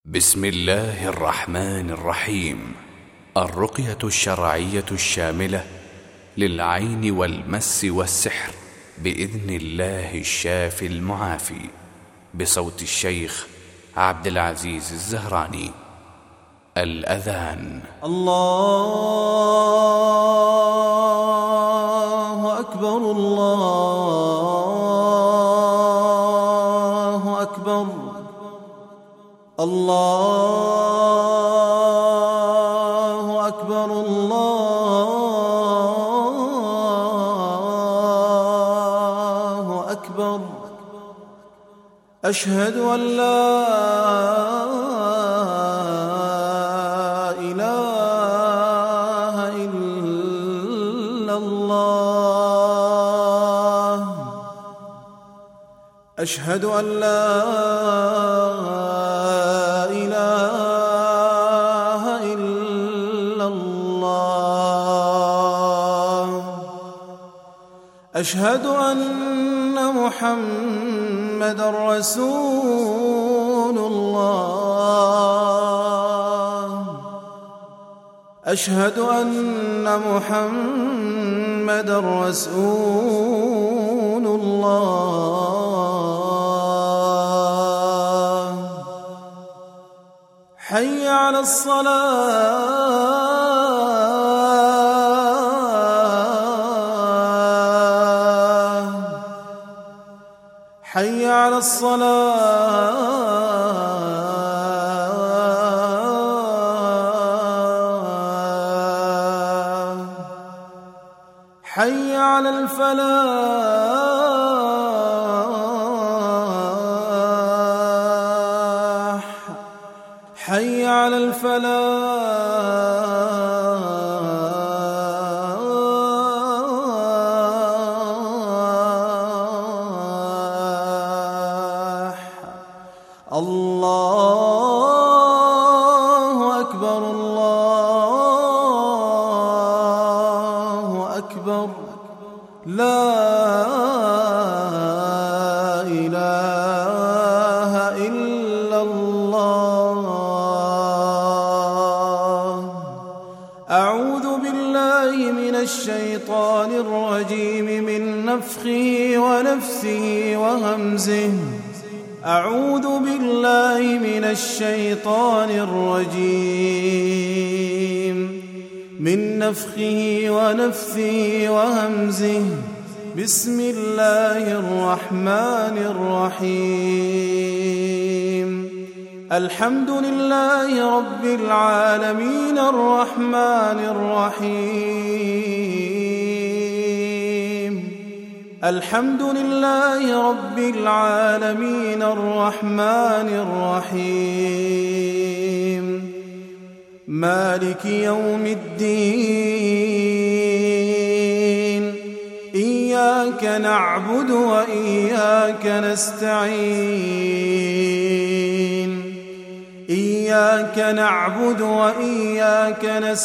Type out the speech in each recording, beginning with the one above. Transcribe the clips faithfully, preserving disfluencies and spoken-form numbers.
بسم الله الرحمن الرحيم. الرقية الشرعية الشاملة للعين والمس والسحر بإذن الله الشافي المعافي، بصوت الشيخ عبد العزيز الزهراني. الأذان. الله أكبر الله أكبر الله أكبر الله أكبر. أشهد أن لا إله إلا الله. أشهد أن لا إله إلا الله. أشهد أن محمدًا رسول الله. أشهد أن محمدًا رسول الله. حي على الصلاة. حي على الصلاة. حي على الفلاح. حي على الفلاح. الله أكبر الله أكبر. لا إله إلا الله. أعوذ بالله من الشيطان الرجيم من نفخه ونفثه وهمزه. أعوذ بالله من الشيطان الرجيم من نفخه ونفثه وهمزه. بسم الله الرحمن الرحيم. الحمد لله رب العالمين الرحمن الرحيم. الحمد لله رب العالمين الرحمن الرحيم. مالك يوم الدين. إياك نعبد وإياك نستعين. إياك نعبد وإياك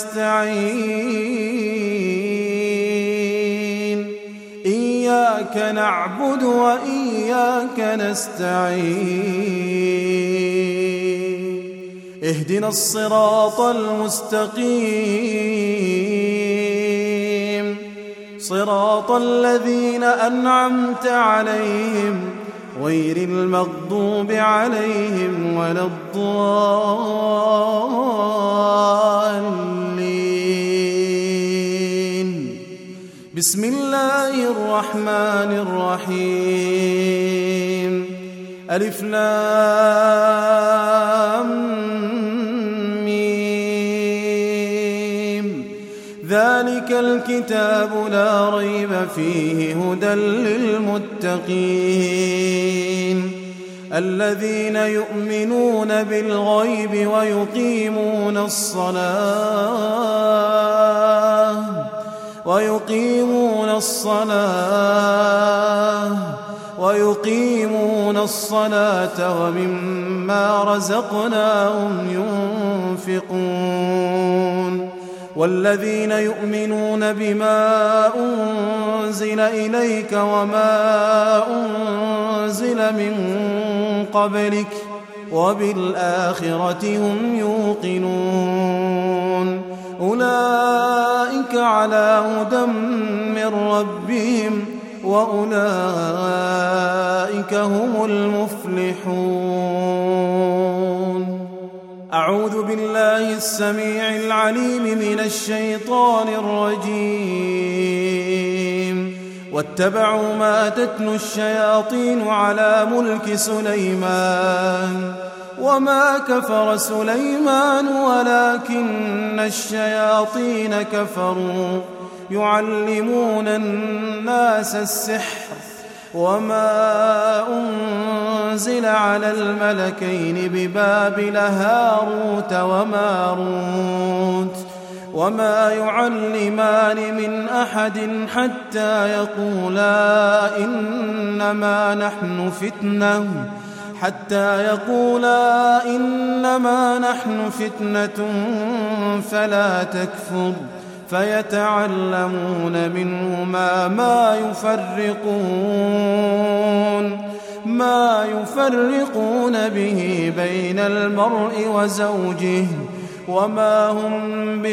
نستعين. إياك نعبد وإياك نستعين. اهدنا الصراط المستقيم، صراط الذين أنعمت عليهم غير المغضوب عليهم ولا الضالين. بسم الله الرحمن الرحيم. ألف لام ميم. ذلك الكتاب لا ريب فيه هدى للمتقين الذين يؤمنون بالغيب ويقيمون الصلاة ويقيمون الصلاة ويقيمون الصلاة ومما رزقناهم ينفقون والذين يؤمنون بما أنزل إليك وما أنزل من قبلك وبالآخرة هم يوقنون أولئك على هدى من ربهم وأولئك هم المفلحون. أعوذ بالله السميع العليم من الشيطان الرجيم. واتبعوا ما تتلو الشياطين على ملك سليمان وما كفر سليمان ولكن الشياطين كفروا يعلمون الناس السحر وما أنزل على الملكين ببابل هاروت وماروت وما يعلمان من أحد حتى يقولا إنما نحن فتنة حتى يقولا إنما نحن فتنة فلا تكفر فيتعلمون منهما ما يفرقون ما يفرقون به بين المرء وزوجه وما هم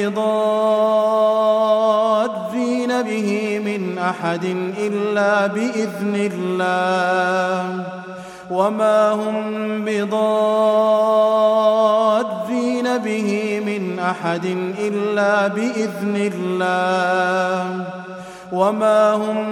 بضارين به من أحد إلا بإذن الله وما هم بضارين به من أحد إلا بإذن الله وما هم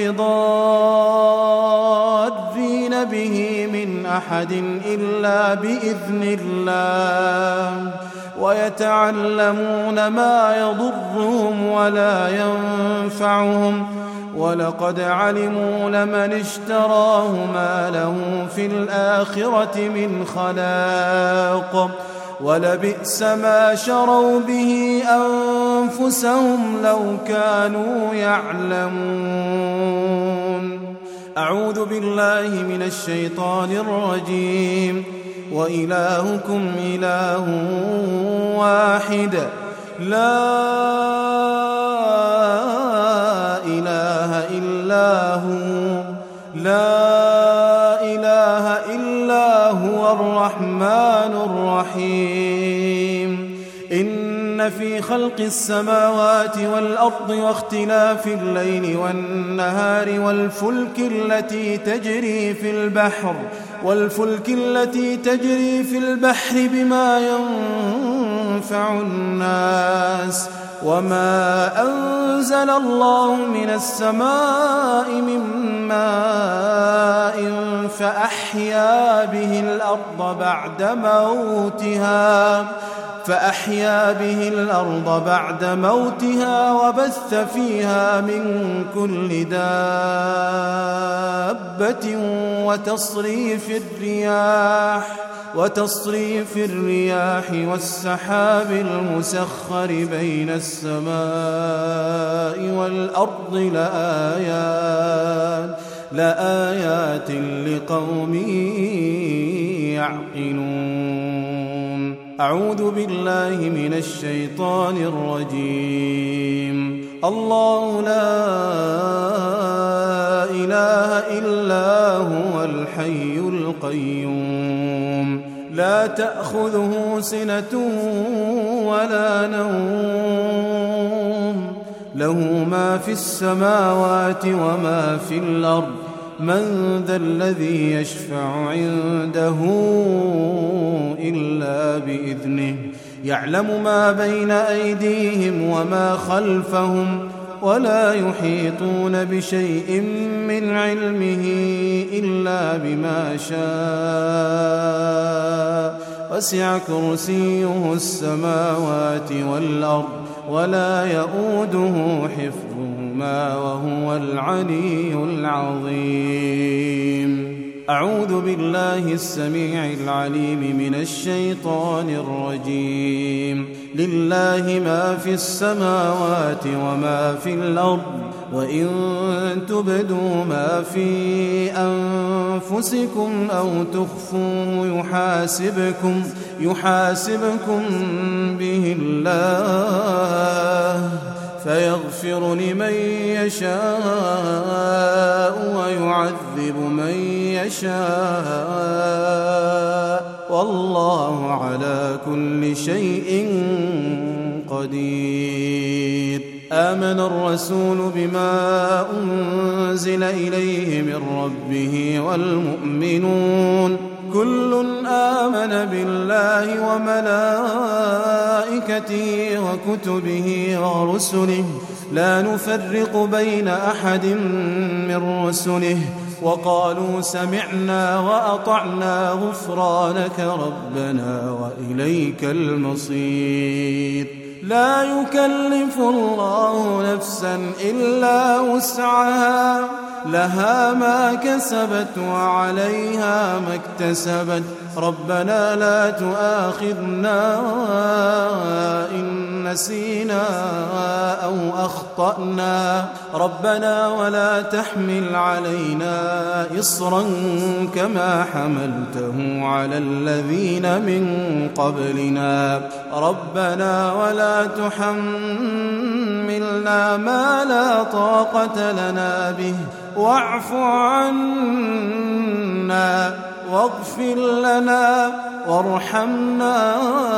بضارين به من أحد إلا بإذن الله ويتعلمون ما يضرهم ولا ينفعهم ولقد علموا لمن اشتراه ما له في الآخرة من خلاق ولبئس ما شروا به أنفسهم لو كانوا يعلمون. أعوذ بالله من الشيطان الرجيم. وإلهكم إله واحد لا إله إلا هو لا إله إلا هو الرحمن الرحيم. إن في خلق السماوات والأرض واختلاف الليل والنهار والفلك التي تجري في البحر والفلك التي تجري في البحر بما ينفع الناس وما أنزل الله من السماء من ماء فأحيا به الأرض بعد موتها فأحيا به الأرض بعد موتها وبث فيها من كل دابة وتصريف الرياح وتصريف الرياح والسحاب المسخر بين السماء والأرض لآيات لآيات لقوم يعقلون. أعوذ بالله من الشيطان الرجيم. الله لا إله إلا هو الحي القيوم لا تأخذه سنة ولا نوم له ما في السماوات وما في الأرض من ذا الذي يشفع عنده إلا بإذنه يعلم ما بين أيديهم وما خلفهم ولا يحيطون بشيء من علمه إلا بما شاء وسع كرسيه السماوات والأرض ولا يؤوده حفظهما وهو العلي العظيم. أعوذ بالله السميع العليم من الشيطان الرجيم. لله ما في السماوات وما في الأرض وإن تبدوا ما في أنفسكم أو تخفوه يحاسبكم يحاسبكم به الله فيغفر لمن يشاء ويعذب من يشاء والله على كل شيء قدير. آمن الرسول بما أنزل إليه من ربه والمؤمنون كل آمن بالله وملائكته وكتبه ورسله لا نفرق بين أحد من رسله وقالوا سمعنا وأطعنا غفرانك ربنا وإليك المصير. لا يكلف الله نفسا إلا وسعها لها ما كسبت وعليها ما اكتسبت ربنا لا تؤاخذنا إن نسينا أو أخطأنا ربنا ولا تحمل علينا إصرا كما حملته على الذين من قبلنا ربنا ولا تحملنا ما لا طاقة لنا به واعف عنا واغفر لنا وارحمنا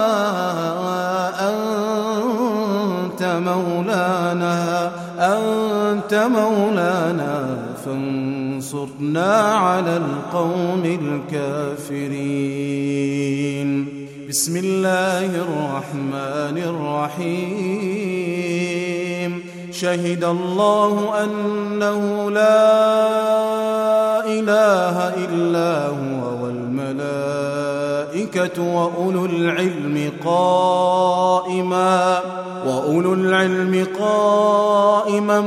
أنت مولانا أنت مولانا فانصرنا على القوم الكافرين. بسم الله الرحمن الرحيم. شهد الله أنه لا إله إلا هو والملائكة وأولو العلم قائما وأولو العلم قائما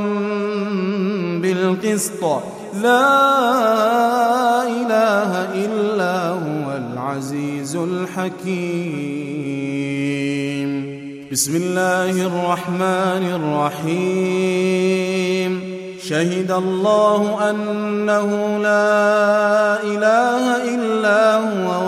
بالقسط لا إله إلا هو العزيز الحكيم. بسم الله الرحمن الرحيم. شهد الله أنه لا إله إلا هو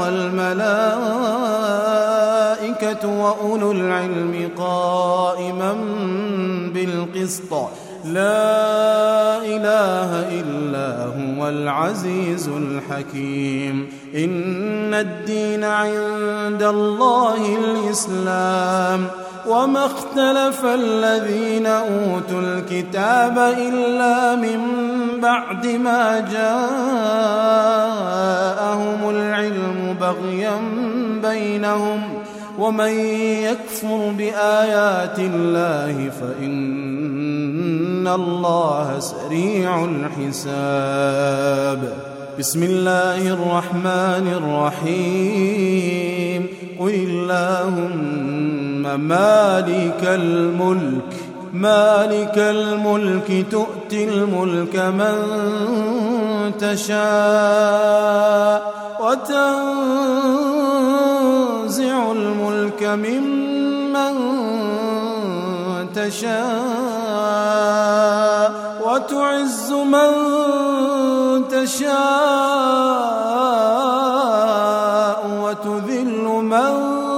والملائكة وأولو العلم قائما بالقسط لا إله إلا هو العزيز الحكيم. إن الدين عند الله الإسلام وما اختلف الذين أوتوا الكتاب إلا من بعد ما جاءهم العلم بغيا بينهم ومن يكفر بآيات الله فإن الله سريع الحساب. بسم الله الرحمن الرحيم. قل اللهم مالك الملك مالك الملك تؤتي الملك من تشاء وتنزع الملك ممن تشاء وتعز من تشاء وتذل من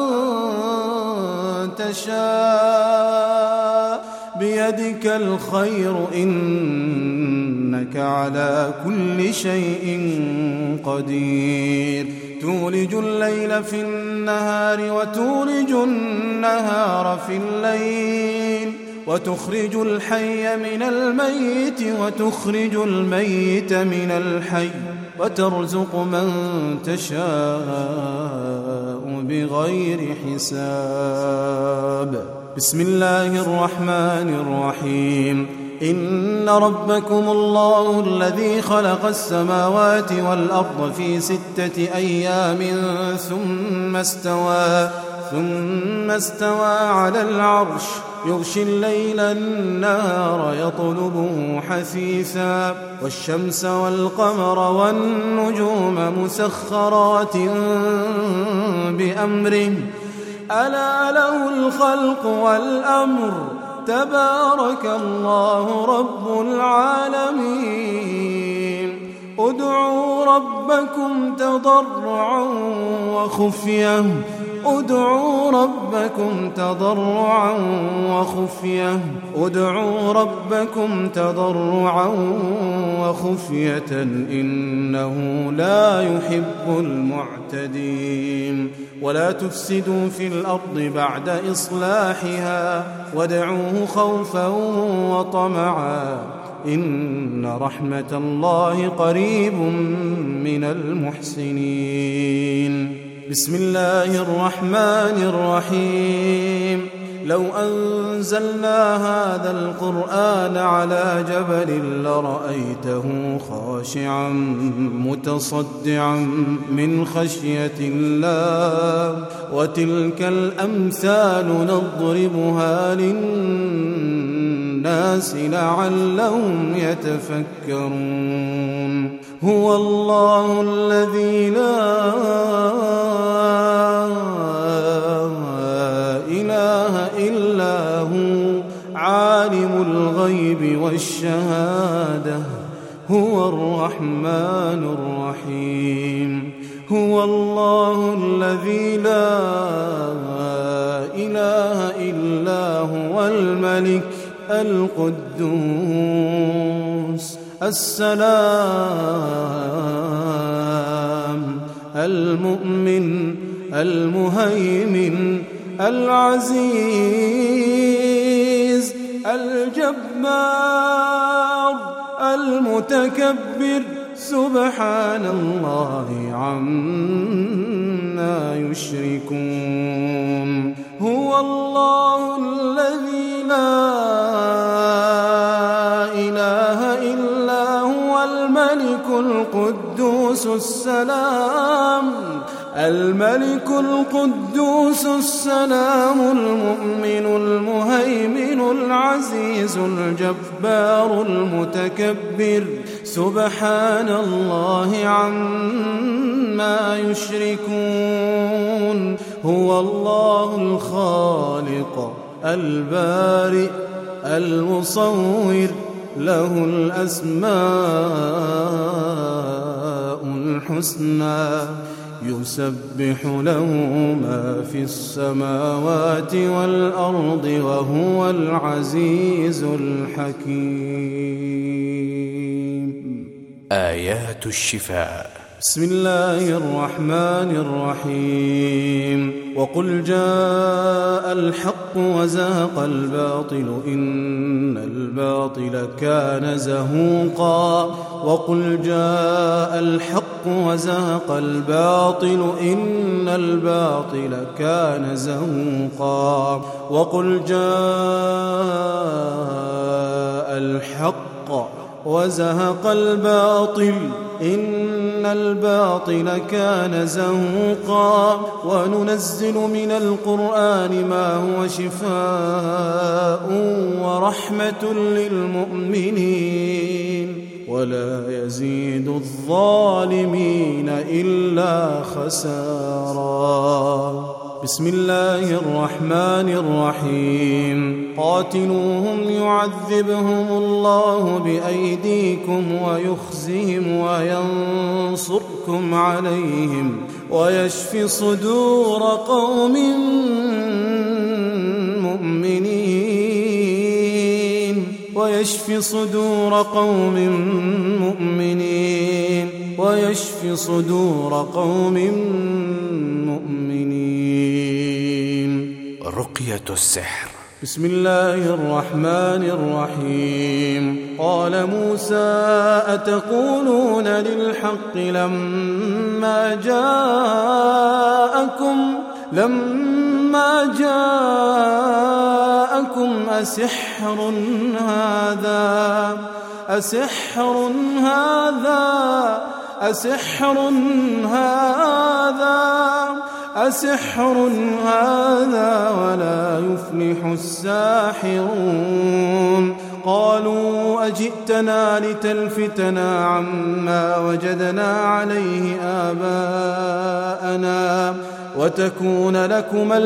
تشاء بيدك الخير إنك على كل شيء قدير. تولج الليل في النهار وتولج النهار في الليل وتخرج الحي من الميت وتخرج الميت من الحي وترزق من تشاء بغير حساب. بسم الله الرحمن الرحيم. إن ربكم الله الذي خلق السماوات والأرض في ستة أيام ثم استوى ثم استوى على العرش يغشي الليل النهار يطلبه حثيثا والشمس والقمر والنجوم مسخرات بأمره ألا له الخلق والأمر تبارك الله رب العالمين. ادعوا ربكم تضرعا وخفية ادعوا ربكم تضرعا وخفية ادعوا ربكم تضرعا وخفية إنه لا يحب المعتدين ولا تفسدوا في الأرض بعد إصلاحها وادعوه خوفا وطمعا إن رحمة الله قريب من المحسنين. بسم الله الرحمن الرحيم. لو أنزلنا هذا القرآن على جبل لرأيته خاشعا متصدعا من خشية الله وتلك الأمثال نضربها للناس لعلهم يتفكرون. هو الله الذي لا إله إلا هو عالم الغيب والشهادة هو الرحمن الرحيم. هو الله الذي لا إله إلا هو الملك القدوس السلام المؤمن المهيمن العزيز الجبار المتكبر سبحان الله عما يشركون. هو الله الذي لا إله إلا هو الملك القدوس السلام الملك القدوس السلام المؤمن المهيمن العزيز الجبار المتكبر سبحان الله عما يشركون. هو الله الخالق البارئ المصور له الأسماء الحسنى يسبح له ما في السماوات والأرض وهو العزيز الحكيم. آيات الشفاء. بسم الله الرحمن الرحيم. وقل جاء الحق وزهق الباطل إن الباطل كان زهوقا. وقل جاء الحق وزهق الباطل إن الباطل كان زهوقا. وقل جاء الحق وزهق الباطل إن الباطل كان زهوقا. وننزل من القرآن ما هو شفاء ورحمة للمؤمنين ولا يزيد الظالمين إلا خسارا. بسم الله الرحمن الرحيم. قاتلوهم يعذبهم الله بأيديكم ويخزهم وينصركم عليهم ويشف صدور قوم مؤمنين ويشف صدور قوم مؤمنين ويشف صدور قوم مؤمنين. رقية السحر. بسم الله الرحمن الرحيم. قال موسى أتقولون للحق لما جاءكم لما جاءكم أسحر هذا أسحر هذا أسحر هذا أسحر هذا ولا يفلح الساحرون. قالوا أجئتنا لتلفتنا عما وجدنا عليه آباءنا وتكون لكما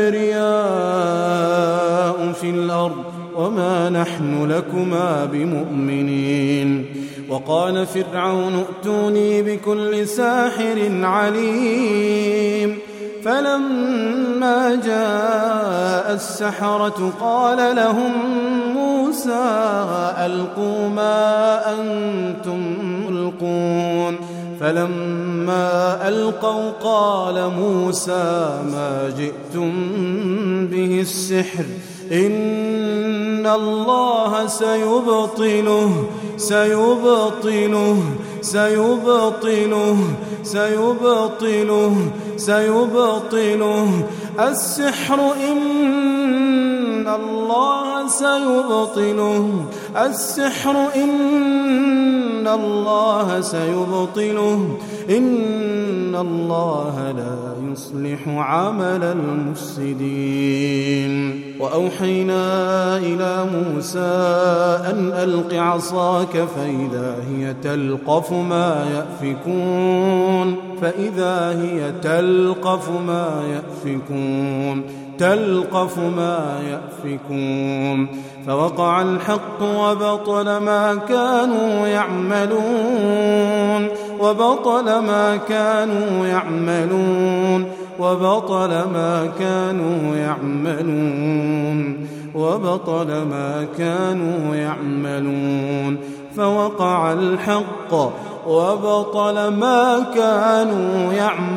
الكبرياء في الأرض وما نحن لكما بمؤمنين. وقال فرعون ائتوني بكل ساحر عليم فلما جاء السحرة قال لهم موسى ألقوا ما أنتم ملقون فلما ألقوا قال موسى ما جئتم به السحر إن الله سيبطله سيبطله سيبطله سيبطله سيبطله السحر إن الله سيبطله السحر إن الله سيبطله إن الله لا يصلح عمل المفسدين وأوحينا إلى موسى أن ألق عصاك فإذا هي تلقف ما يأفكون فإذا هي تلقف ما يأفكون تلقف ما يأفكون فوقع الحق وبطل ما كانوا يعملون وبطل ما كانوا يعملون وبطل ما كانوا يعملون وبطل ما كانوا يعملون فوقع الحق وبطل ما كانوا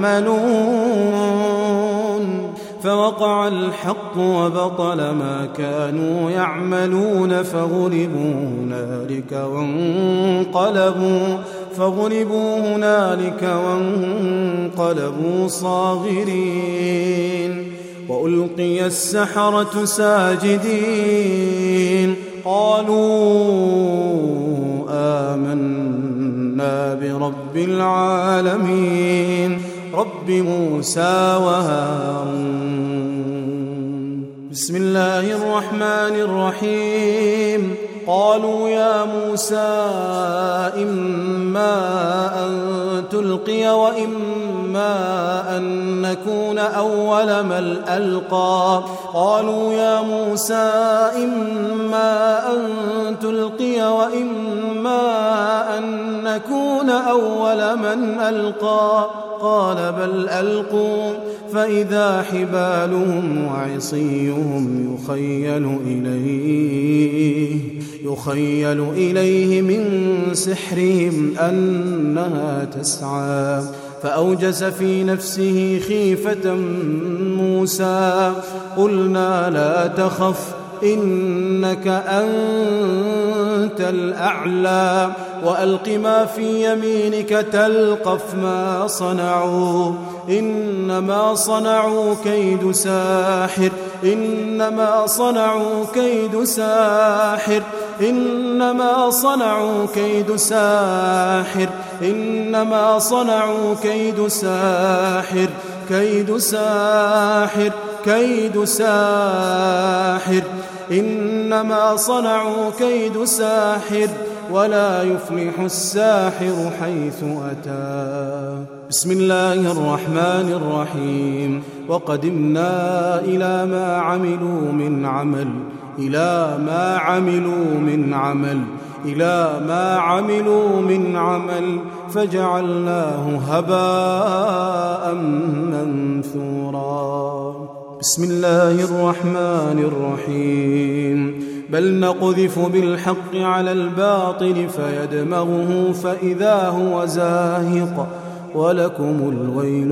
يعملون فوقع الحق وبطل ما كانوا يعملون فغلبوا هنالك وانقلبوا فغلبوا هنالك وانقلبوا صاغرين وألقي السحرة ساجدين قالوا آمنا برب العالمين رب موسى وهارون بسم الله الرحمن الرحيم قالوا يا موسى إما أن تلقي وإما أن نكون أول من ألقى قالوا يا موسى إما أن تلقي وإما أن نكون أول من ألقى قال بل ألقوا فإذا حبالهم وعصيهم يخيل إليه يخيل إليه من سحرهم أنها تسعى فأوجس في نفسه خيفة موسى قلنا لا تخف إنك أنت الأعلى وألق ما في يمينك تلقف ما صنعوا إنما صنعوا كيد ساحر إنما صنعوا كيد ساحر إنما صنعوا كيد ساحر إنما صنعوا كيد ساحر كيد ساحر كيد ساحر إنما صنعوا كيد ساحر ولا يفلح الساحر حيث أتى بسم الله الرحمن الرحيم وقدمنا إلى ما عملوا من عمل إلى ما عملوا من عمل إلى ما عملوا من عمل فجعلناه هباء منثورا بسم الله الرحمن الرحيم بل نقذف بالحق على الباطل فيدمغه فإذا هو زاهق ولكم الويل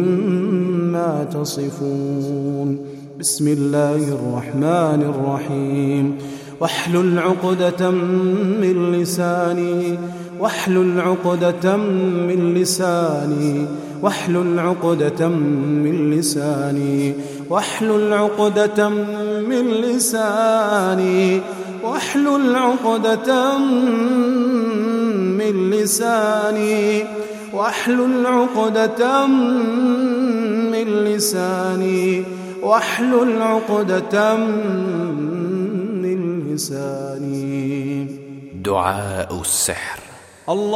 مما تصفون بسم الله الرحمن الرحيم واحلل عقدة من لساني واحلل عقدة من لساني واحلل عقدة من لساني واحلل عقدة من لساني واحلل عقدة من لساني واحلل عقدة من لساني واحلل عقدة من لساني دعاء السحر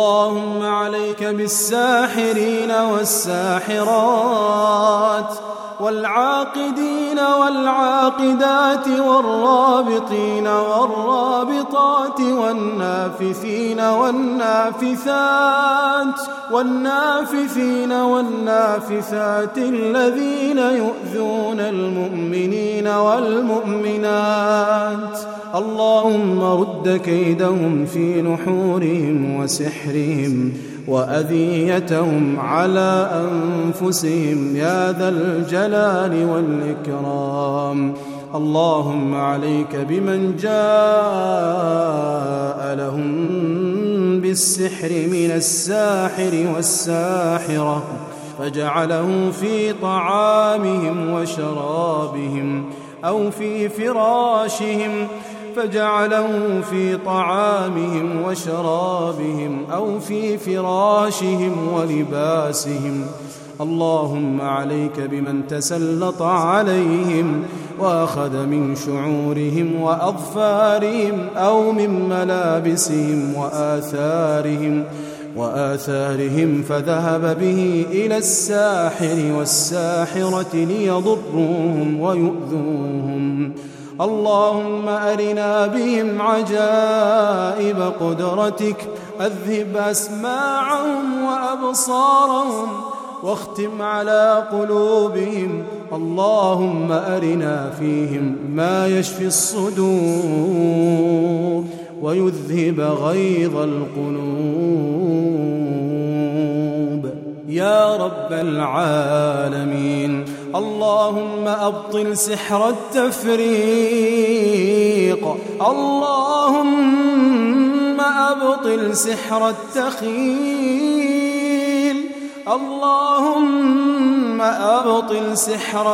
اللهم عليك بالساحرين والساحرات والعاقدين والعاقدات والرابطين والرابطات والنافثين والنافثات والنافثين والنافثات الذين يؤذون المؤمنين والمؤمنات اللهم رد كيدهم في نحورهم وسحرهم وأذيتهم على أنفسهم يا ذا الجلال والإكرام اللهم عليك بمن جاء لهم بالسحر من الساحر والساحرة فجعله في طعامهم وشرابهم أو في فراشهم فجعله في طعامهم وشرابهم أو في فراشهم ولباسهم اللهم عليك بمن تسلط عليهم وأخذ من شعورهم وأظفارهم أو من ملابسهم وآثارهم وآثارهم فذهب به إلى الساحر والساحرة ليضروهم ويؤذوهم اللهم أرنا بهم عجائب قدرتك أذهب أسماعهم وأبصارهم واختم على قلوبهم اللهم أرنا فيهم ما يشفي الصدور ويذهب غيظ القلوب يا رب العالمين اللهم أبطل سحر التفريق اللهم أبطل سحر التخيل اللهم أبطل سحر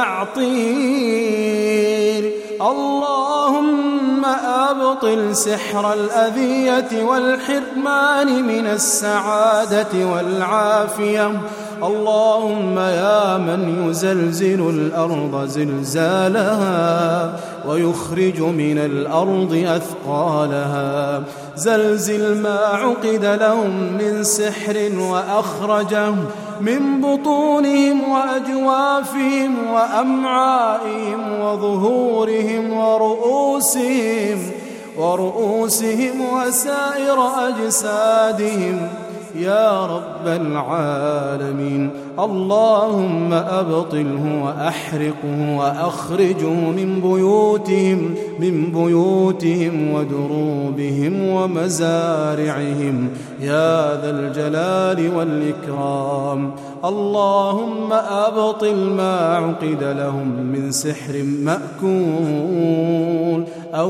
التعطيل اللهم أبطل سحر الأذية والحرمان من السعادة والعافية اللهم يا من يزلزل الأرض زلزالها ويخرج من الأرض أثقالها زلزل ما عقد لهم من سحر وأخرجه من بطونهم وأجوافهم وأمعائهم وظهورهم ورؤوسهم ورؤوسهم وسائر أجسادهم يا رب العالمين اللهم أبطله وأحرقه وأخرجه من بيوتهم من بيوتهم ودروبهم ومزارعهم يا ذا الجلال والإكرام اللهم أبطل ما عقد لهم من سحر مأكول أو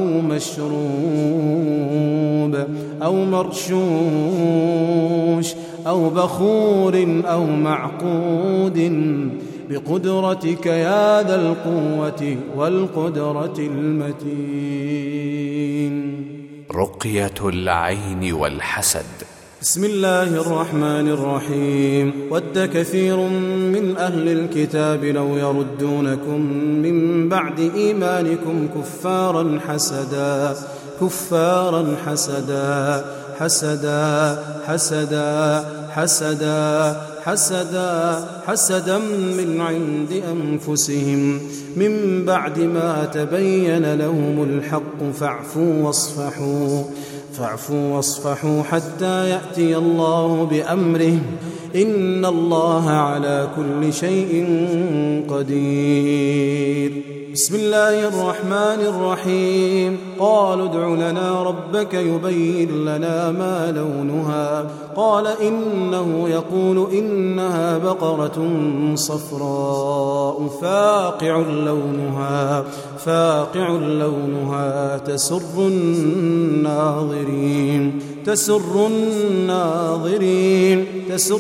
مشروب أو مرشوش أو بخور أو معقود بقدرتك يا ذا القوة والقدرة المتين. رقية العين والحسد. بسم الله الرحمن الرحيم. ود كثير من أهل الكتاب لو يردونكم من بعد إيمانكم كفارا حسدا كفارا حسدا حسدا حسدا حسدا حسدا حسدا من عند أنفسهم من بعد ما تبين لهم الحق فاعفوا واصفحوا فاعفوا واصفحوا حتى يأتي الله بأمره إن الله على كل شيء قدير. بسم الله الرحمن الرحيم. قالوا ادع لنا ربك يبين لنا ما لونها قال إنه يقول إنها بقرة صفراء فاقع لونها فاقع لونها تسر الناظرين تسر الناظرين تسر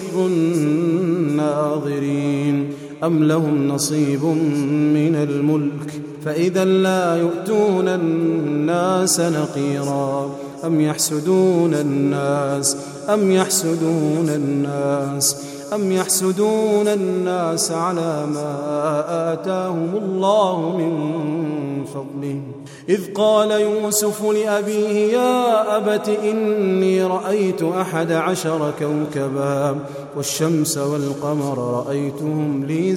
الناظرين أم لهم نصيب من الملك فإذا لا يؤتون الناس نقيرا أم يحسدون الناس أم يحسدون الناس أم يحسدون الناس على ما آتاهم الله من فضله إذ قال يوسف لأبيه يا أبت إني رأيت أحد عشر كوكبا والشمس والقمر رأيتهم لي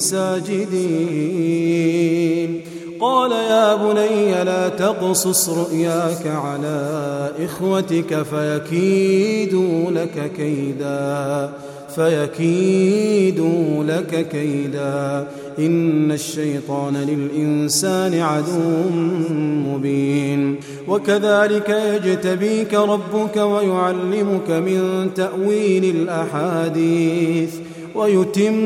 ساجدين قال يا بني لا تقصص رؤياك على إخوتك فيكيدوا لك كيدا فيكيدوا لك كيدا إن الشيطان للإنسان عدو مبين وكذلك يجتبيك ربك ويعلمك من تأويل الأحاديث ويتم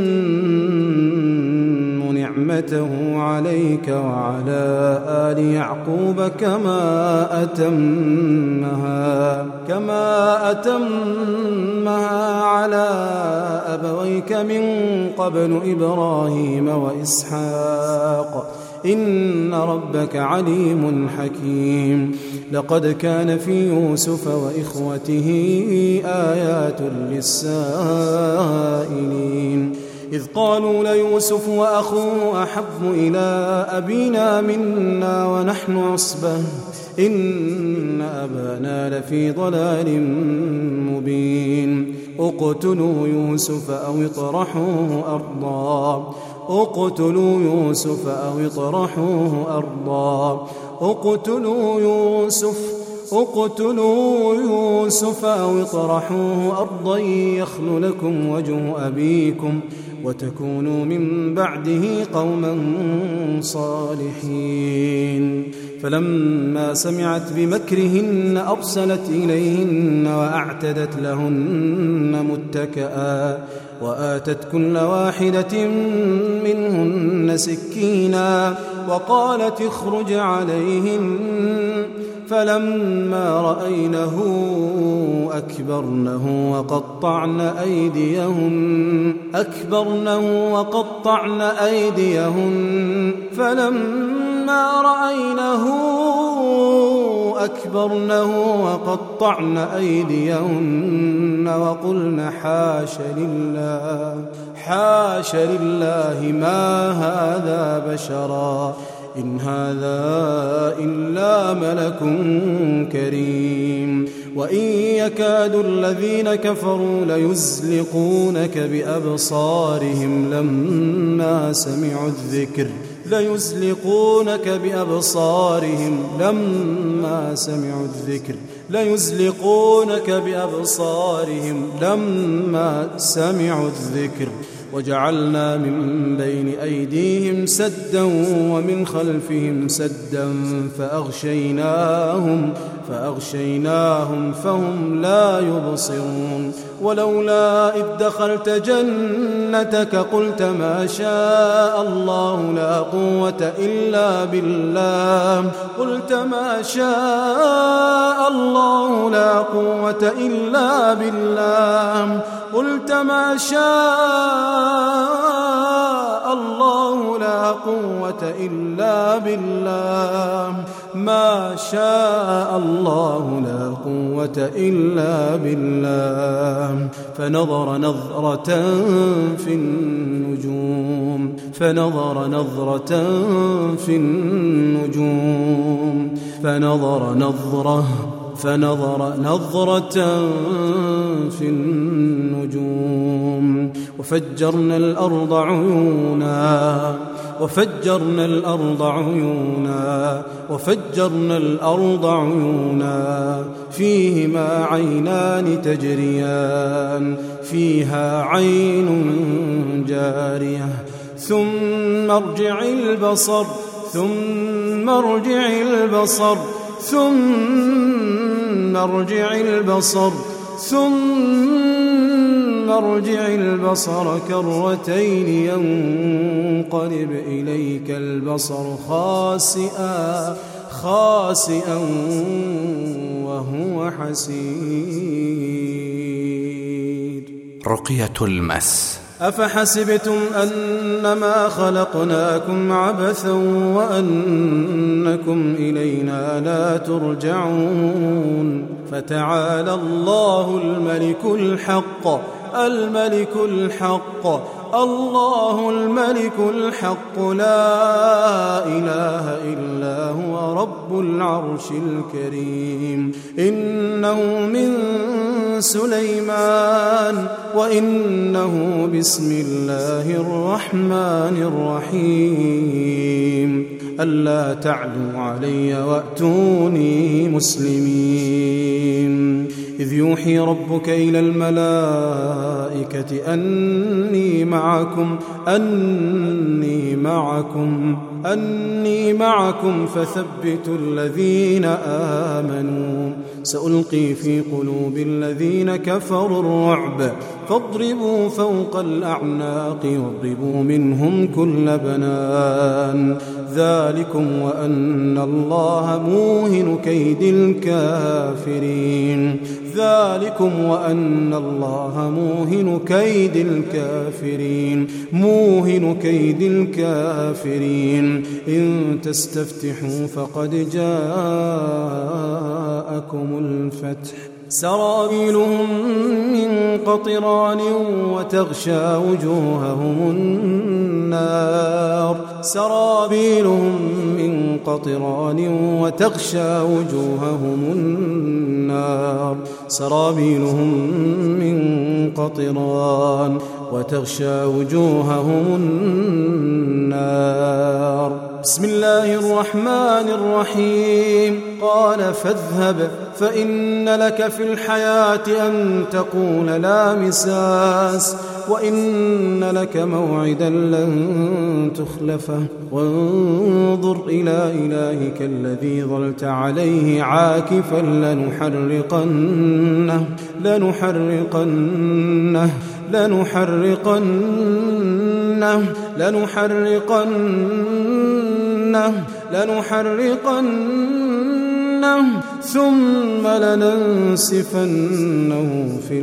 نعمته عليك وعلى آل يعقوب كما أتمها كما أتمها على أبويك من قبل إبراهيم وإسحاق إن ربك عليم حكيم لقد كان في يوسف وإخوته آيات للسائلين إذ قالوا ليوسف وأخوه أحب إلى أبينا منا ونحن عصبة إن أبانا لفي ضلال مبين اقتلوا يوسف أو اطرحوه أرضا اقتلوا يوسف أو اطرحوه أرضا اقتلوا يوسف اقتلوا يوسف أو اطرحوه أرضا يخل لكم وجه أبيكم وتكونوا من بعده قوما صالحين فلما سمعت بمكرهن أرسلت إليهن وأعتدت لهن متكئا وآتت كل واحدة منهن سكينا وقالت اخرج عليهن فلما رأينه أكبرنه وقطعن أيديهن أكبرنه وقطعن أيديهن فلما رأينه أكبرنه وقطعن أيديهن وقلن حاش لله حاش لله ما هذا بشرا إن هذا إلا ملك كريم وإن يكاد الذين كفروا ليزلقونك بأبصارهم لما سمعوا الذكر ليزلقونك بأبصارهم لما سمعوا الذكر ليزلقونك بأبصارهم لما سمعوا الذكر وجعلنا من بين أيديهم سدا ومن خلفهم سدا فأغشيناهم فأغشيناهم فهم لا يبصرون ولولا إذ دخلت جنتك قلت ما شاء الله لا قوة إلا بالله قلت ما شاء الله لا قوة إلا بالله قلت ما شاء الله لا قوة إلا بالله ما شاء الله لا قوة إلا بالله فنظر نظرة في النجوم فنظر نظرة في النجوم فنظر نظرة فنظر نظرة في النجوم وفجرنا الأرض عيونا وفجرنا الأرض عيونا وفجرنا الأرض عيونا فيهما عينان تجريان فيها عين جارية ثم ارجع البصر ثم ارجع البصر ثم ارجع البصر ثم ارجع البصر كرتين ينقلب إليك البصر خاسئا خاسئا وهو حسير. رقية المس. أفحسبتم أنما خلقناكم عبثا وأنكم إلينا لا ترجعون فتعالى الله الملك الحق الملك الحق الله الملك الحق لا إله إلا هو رب العرش الكريم إنه من سليمان وإنه بسم الله الرحمن الرحيم ألا تعلوا علي وأتوني مسلمين إذ يوحي ربك إلى الملائكة أني معكم أني معكم أني معكم فثبتوا الذين آمنوا سألقي في قلوب الذين كفروا الرعب فاضربوا فوق الأعناق واضربوا منهم كل بنان ذلكم وأن الله موهن كيد الكافرين ذلكم وأن الله موهن كيد الكافرين موهن كيد الكافرين إن تستفتحوا فقد جاءكم الفتح سرابيلهم من قطران وتغشى وجوههم النار سرابيلهم من قطران وتغشى وجوههم النار سرابيلهم من قطران وتغشى وجوههم النار بسم الله الرحمن الرحيم قال فاذهب فإن لك في الحياة أن تقول لا مساس وإن لك موعدا لن تخلفه وانظر إلى إلهك الذي ظلت عليه عاكفا لنحرقنه لنحرقنه لنحرقنه لنحرقنه لنحرقنه ثم لننسفنه في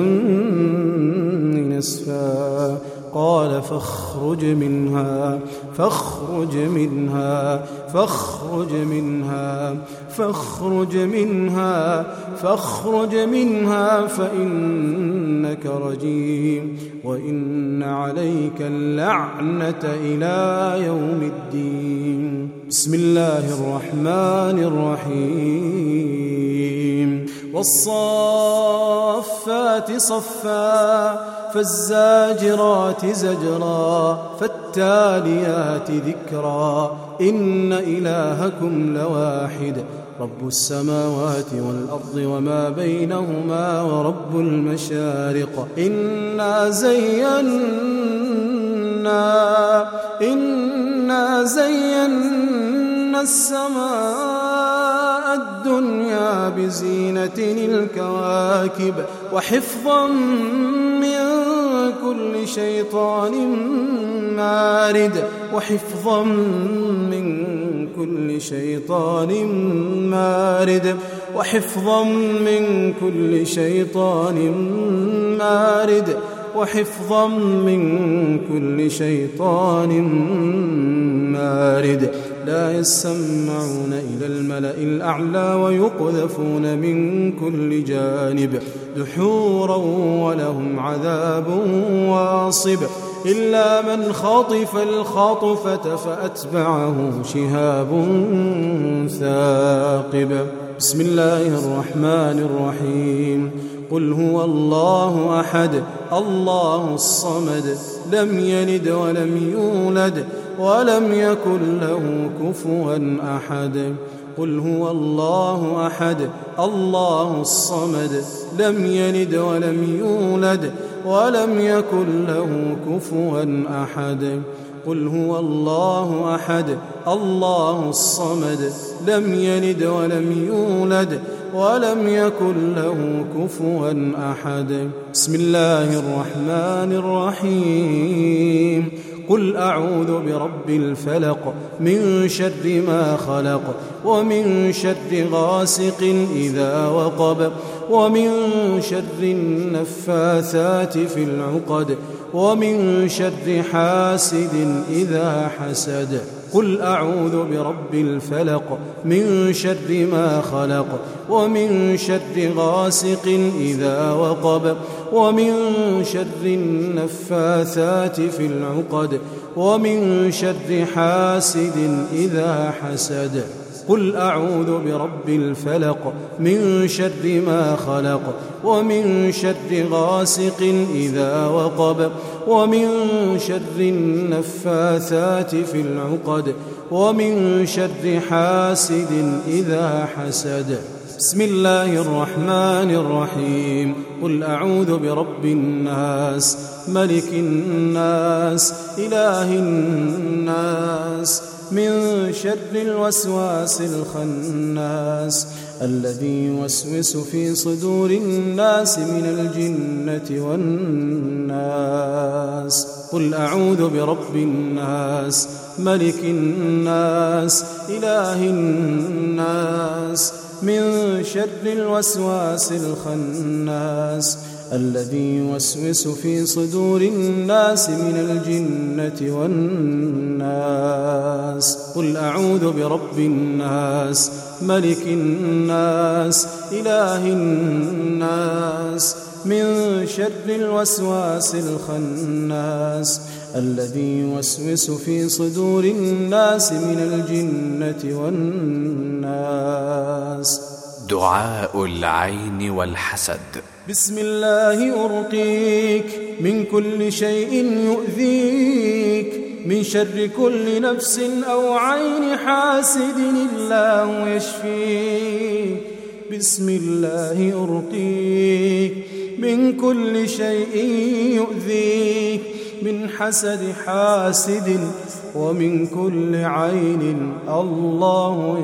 اليم نسفا قال فاخرج منها فاخرج منها فاخرج منها فاخرج منها فاخرج منها فإنك رجيم وإن عليك اللعنة إلى يوم الدين بسم الله الرحمن الرحيم والصافات صفا فالزاجرات زجرا فالتاليات ذكرا إن إلهكم لواحد رب السماوات والأرض وما بينهما ورب المشارق إنا زينا إنا زينا السماء الدنيا بزينة الكواكب وحفظا من كل شيطان مارد وحفظا من كل شيطان مارد وحفظا من كل شيطان مارد وحفظا من كل شيطان مارد لا يسمعون إلى الملأ الأعلى ويقذفون من كل جانب دحورا ولهم عذاب واصب إلا من خطف الخطفة فأتبعه شهاب ثاقب بسم الله الرحمن الرحيم قل هو الله أحد الله الصمد لم يلد ولم يولد ولم يكن له كفوا أحد قل هو الله أحد الله الصمد لم يلد ولم يولد ولم يكن له كفوا أحد قل هو الله أحد الله الصمد لم يلد ولم يولد ولم يكن له كفوا أحد بسم الله الرحمن الرحيم قل أعوذ برب الفلق من شر ما خلق ومن شر غاسق إذا وقب ومن شر النفاثات في العقد ومن شر حاسد إذا حسد قل أعوذ برب الفلق من شر ما خلق ومن شر غاسق إذا وقب ومن شر النفاثات في العقد ومن شر حاسد إذا حسد قل أعوذ برب الفلق من شر ما خلق ومن شر غاسق إذا وقب ومن شر النفاثات في العقد ومن شر حاسد إذا حسد بسم الله الرحمن الرحيم قل أعوذ برب الناس ملك الناس إله الناس من شر الوسواس الخناس الذي يوسوس في صدور الناس من الجنة والناس قل أعوذ برب الناس ملك الناس إله الناس من شر الوسواس الخناس الذي يوسوس في صدور الناس من الجنة والناس قل أعوذ برب الناس ملك الناس إله الناس من شر الوسواس الخناس الذي يوسوس في صدور الناس من الجنة والناس دعاء العين والحسد بسم الله أرقيك من كل شيء يؤذيك من شر كل نفس أو عين حاسد الله يشفيك بسم الله أرقيك من كل شيء يؤذيك من حسد حاسد ومن كل عين الله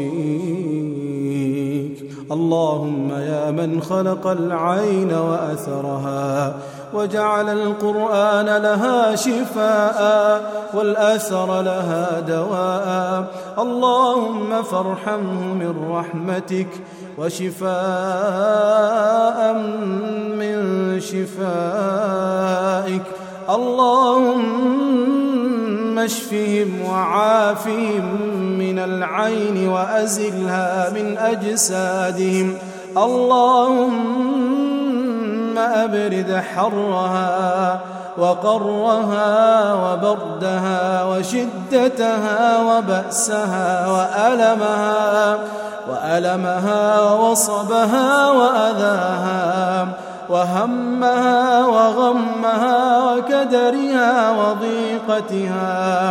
يشفيك اللهم يا من خلق العين وأثرها وجعل القرآن لها شفاء والأثر لها دواء اللهم فارحمه من رحمتك وشفاء من شفائك اللهم اشفهم وعافهم من العين وأزلها من أجسادهم اللهم أبرد حرها وقرها وبردها وشدتها وبأسها وألمها وألمها وصبها وأذاها وهمها وغمها وكدرها وضيقتها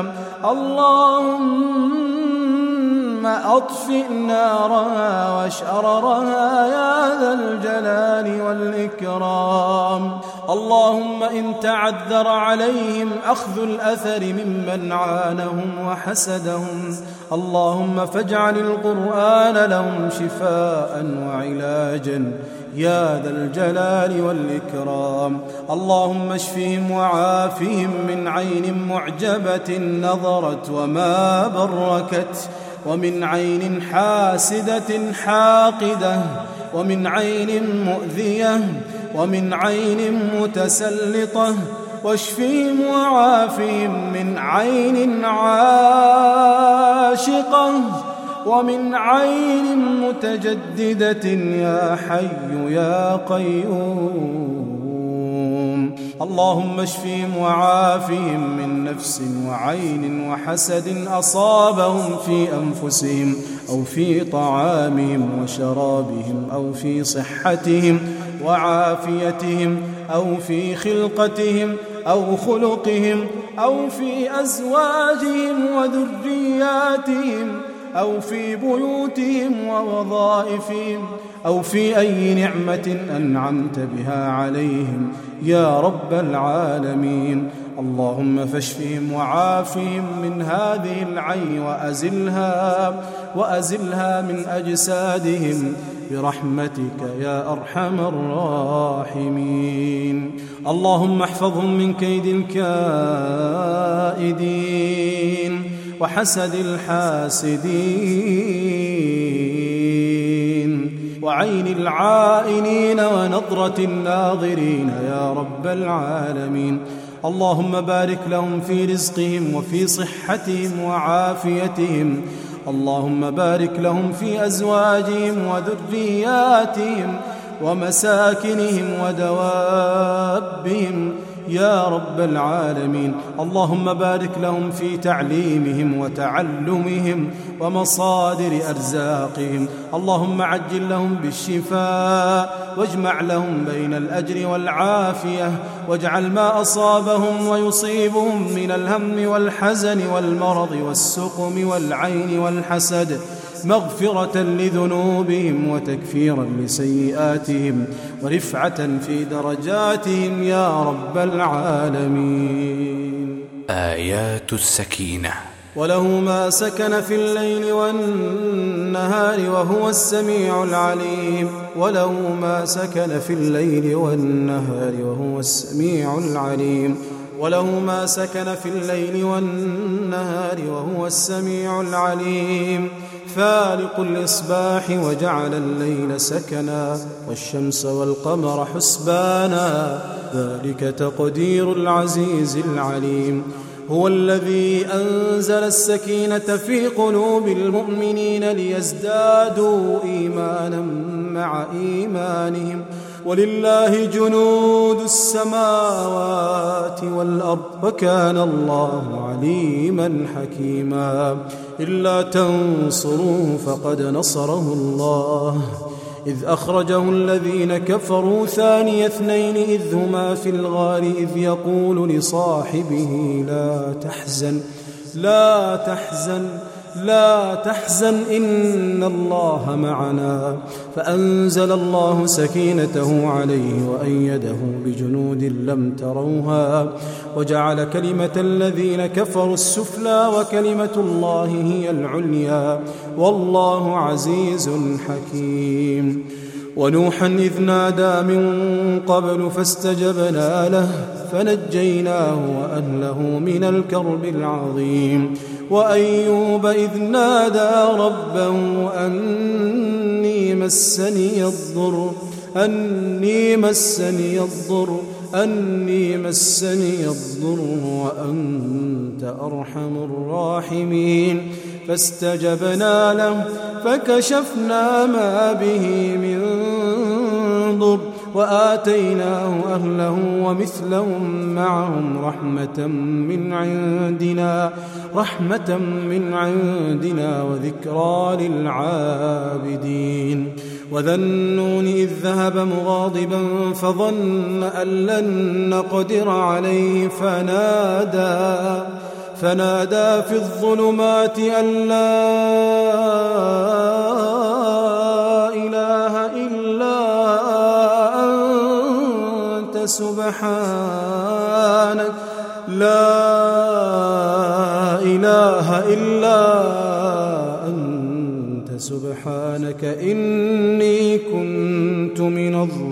اللهم أطفئ نارها وشررها يا ذا الجلال والإكرام اللهم إن تعذر عليهم أخذ الأثر ممن عانهم وحسدهم اللهم فاجعل القرآن لهم شفاء وعلاجا يا ذا الجلال والإكرام اللهم اشفهم وعافهم من عين معجبة نظرت وما بركت ومن عين حاسدة حاقدة ومن عين مؤذية ومن عين متسلطة واشفهم وعافهم من عين عاشقة ومن عين متجددة يا حي يا قيوم اللهم اشفهم وعافهم من نفس وعين وحسد أصابهم في أنفسهم أو في طعامهم وشرابهم أو في صحتهم وعافيتهم أو في خلقتهم أو خلقهم أو في أزواجهم وذرياتهم أو في بيوتهم ووظائفهم أو في أي نعمة أنعمت بها عليهم يا رب العالمين اللهم فاشفهم وعافهم من هذه العين وأزلها وأزلها من أجسادهم برحمتك يا أرحم الراحمين اللهم احفظهم من كيد الكائدين وحسد الحاسدين وعين العائنين ونظرة الناظرين يا رب العالمين اللهم بارك لهم في رزقهم وفي صحتهم وعافيتهم. اللهم بارك لهم في أزواجهم وذرياتهم ومساكنهم ودوابهم يا رب العالمين. اللهم بارك لهم في تعليمهم وتعلمهم ومصادر أرزاقهم. اللهم عجل لهم بالشفاء واجمع لهم بين الأجر والعافية، واجعل ما أصابهم ويصيبهم من الهم والحزن والمرض والسقم والعين والحسد مغفرة لذنوبهم وتكفيرا لسيئاتهم ورفعة في درجاتهم يا رب العالمين. آيات السكينة. وله ما سكن في الليل والنهار وهو السميع العليم. وله ما سكن في الليل والنهار وهو السميع العليم. وله ما سكن في الليل والنهار وهو السميع العليم. فالق الإصباح وجعل الليل سكنا والشمس والقمر حسبانا ذلك تقدير العزيز العليم. هو الذي أنزل السكينة في قلوب المؤمنين ليزدادوا إيمانا مع إيمانهم ولله جنود السماوات والأرض وكان الله عليما حكيما. إلا تنصروه فقد نصره الله إذ أخرجه الذين كفروا ثاني اثنين إذ هما في الغار إذ يقول لصاحبه لا تحزن لا تحزن لا تحزن إن الله معنا فأنزل الله سكينته عليه وأيده بجنود لم تروها وجعل كلمة الذين كفروا السفلى وكلمة الله هي العليا والله عزيز حكيم. ونوحا إذ نادى من قبل فاستجبنا له فنجيناه وأهله من الكرب العظيم. وأيوب إذ نادى ربه أني مسني الضر أني مسني الضر أني مسني الضر وأنت أرحم الراحمين فاستجبنا له فكشفنا ما به من ضر وآتيناه أهله ومثلهم معهم رحمة من عندنا رحمة من عندنا وذكرى للعابدين. وذا النون إذ ذهب مغاضبا فظن أن لن نقدر عليه فنادى فنادى في الظلمات أن لا إله إلا أنت سبحانك لا إله إلا أنت سبحانك إني كنت من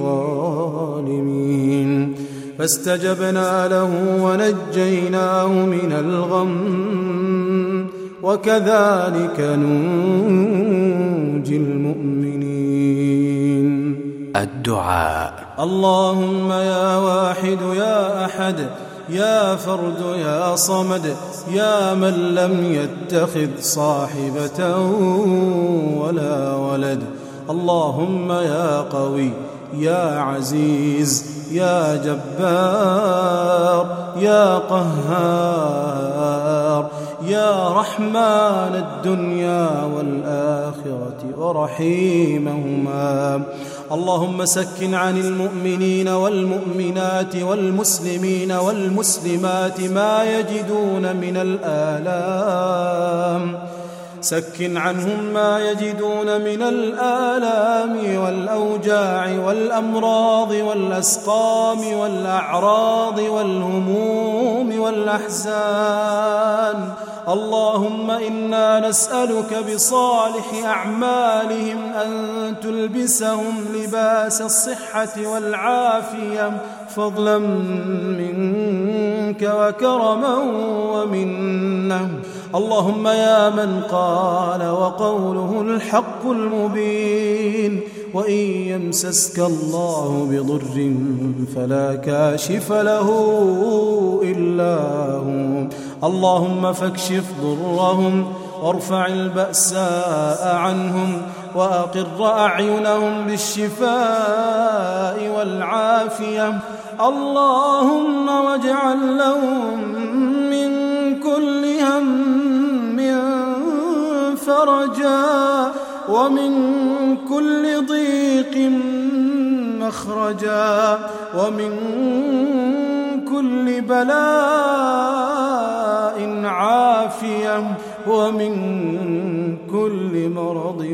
الظالمين. فاستجبنا له ونجيناه من الغم وكذلك ننجي المؤمنين. الدعاء. اللهم يا واحد يا أحد يا فرد يا صمد يا من لم يتخذ صاحبة ولا ولد. اللهم يا قوي يا عزيز يا جبار يا قهار يا رحمن الدنيا والآخرة ورحيمهما. اللهم سكن عن المؤمنين والمؤمنات والمسلمين والمسلمات ما يجدون من الآلام سكن عنهم ما يجدون من الآلام والأوجاع والأمراض والأسقام والأعراض والهموم والأحزان. اللهم إنا نسألك بصالح أعمالهم أن تلبسهم لباس الصحة والعافية فضلا منك وكرما ومنه. اللهم يا من قال وقوله الحق المبين وإن يمسسك الله بضر فلا كاشف له إلا هو اللهم فاكشف ضرهم وارفع البأساء عنهم وأقر أعينهم بالشفاء والعافية اللهم واجعل لهم من كل هم فرجا ومن كل ضيق مخرجا ومن كل بلاء عافية ومن كل مرض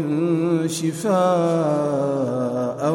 شفاء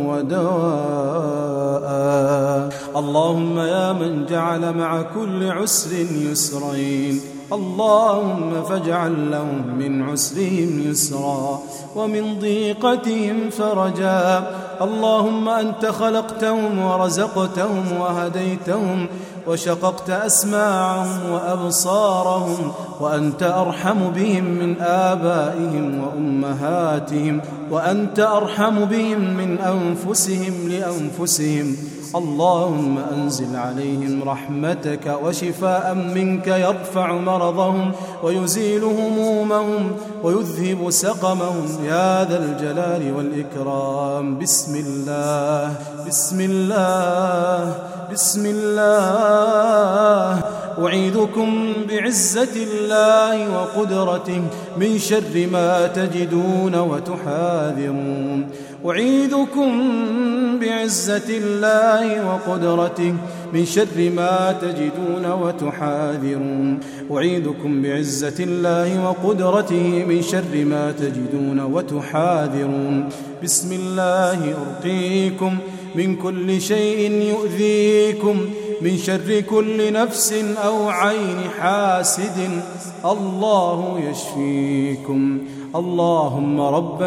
ودواء اللهم يا من جعل مع كل عسر يسرين اللهم فاجعل لهم من عسرهم يسرا ومن ضيقتهم فرجا اللهم أنت خلقتهم ورزقتهم وهديتهم وشققت أسماعهم وأبصارهم وأنت أرحم بهم من آبائهم وأمهاتهم وأنت أرحم بهم من أنفسهم لأنفسهم اللهم أنزل عليهم رحمتك وشفاء منك يرفع مرضهم ويزيل همومهم ويذهب سقمهم يا ذا الجلال والإكرام بسم الله بسم الله بسم الله أعيذكم بعزة الله وقدرته من شر ما تجدون وتحاذرون أعيذكم بعزة الله وقدرته من شر ما تجدون وتحاذرون أعيذكم بعزة الله وقدرته من شر ما تجدون وتحاذرون بسم الله أرقيكم من كل شيء يؤذيكم من شر كل نفس أو عين حاسد الله يشفيكم اللهم رب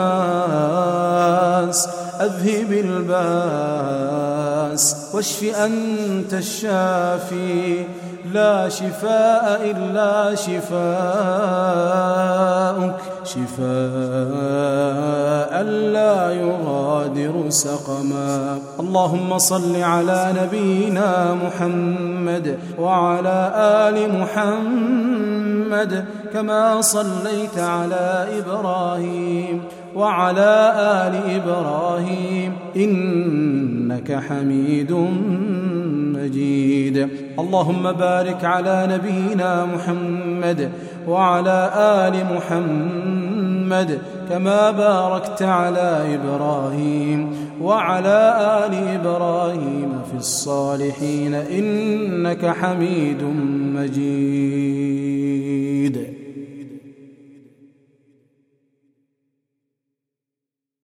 الناس أذهب الباس واشف أنت الشافي لا شفاء إلا شفاءك شفاء لا يغادر سقما اللهم صل على نبينا محمد وعلى آل محمد كما صليت على إبراهيم وعلى آل إبراهيم إنك حميد مجيد اللهم بارك على نبينا محمد وعلى آل محمد كما باركت على إبراهيم وعلى آل إبراهيم في الصالحين إنك حميد مجيد